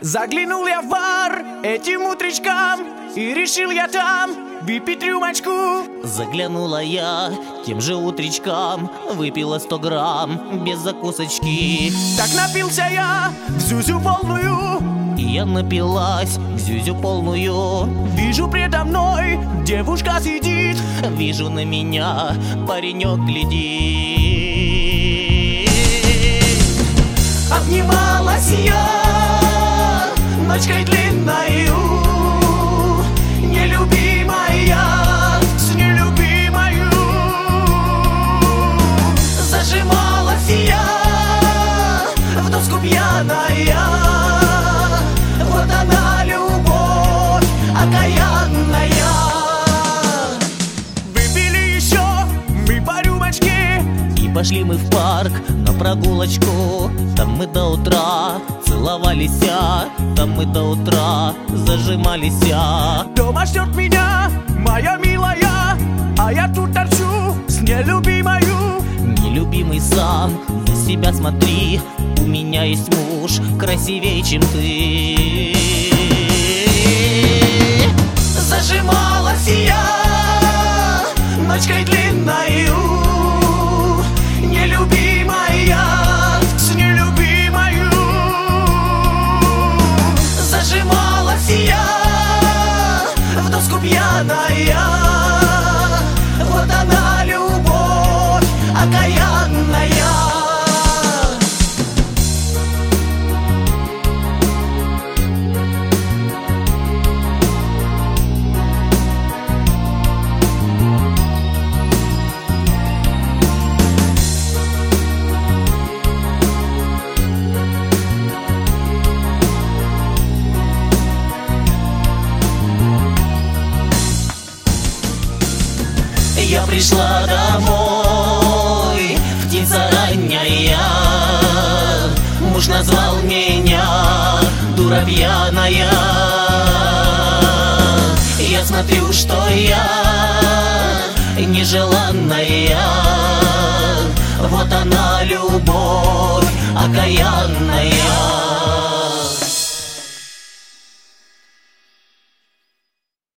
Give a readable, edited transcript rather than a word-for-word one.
Заглянул я в бар этим утречком и решил я там выпить рюмочку. Заглянула я тем же утречком, выпила 100 грамм без закусочки. Так напился я в зюзю полную, и я напилась в зюзю полную. Вижу предо мной девушка сидит, вижу на меня паренек глядит. Обнималась я ночкой длинною, нелюбимая с нелюбимою. Зажималась я в доску пьяная, вот она любовь окаянная. Выпили еще мы по рюмочке и пошли мы в парк на прогулочку. Там мы до утра целовались, там мы до утра зажимались. Дома ждет меня моя милая, а я тут торчу с нелюбимою. Нелюбимый сам на себя смотри, у меня есть муж красивее, чем ты. Зажималась я ночкой длинною, нелюбимая с нелюбимою. Зажималась я в доску пьяная, вот она любовь окаянная. Я пришла домой, птица ранняя, муж назвал меня дура пьяная. Я смотрю, что я нежеланная, вот она любовь окаянная.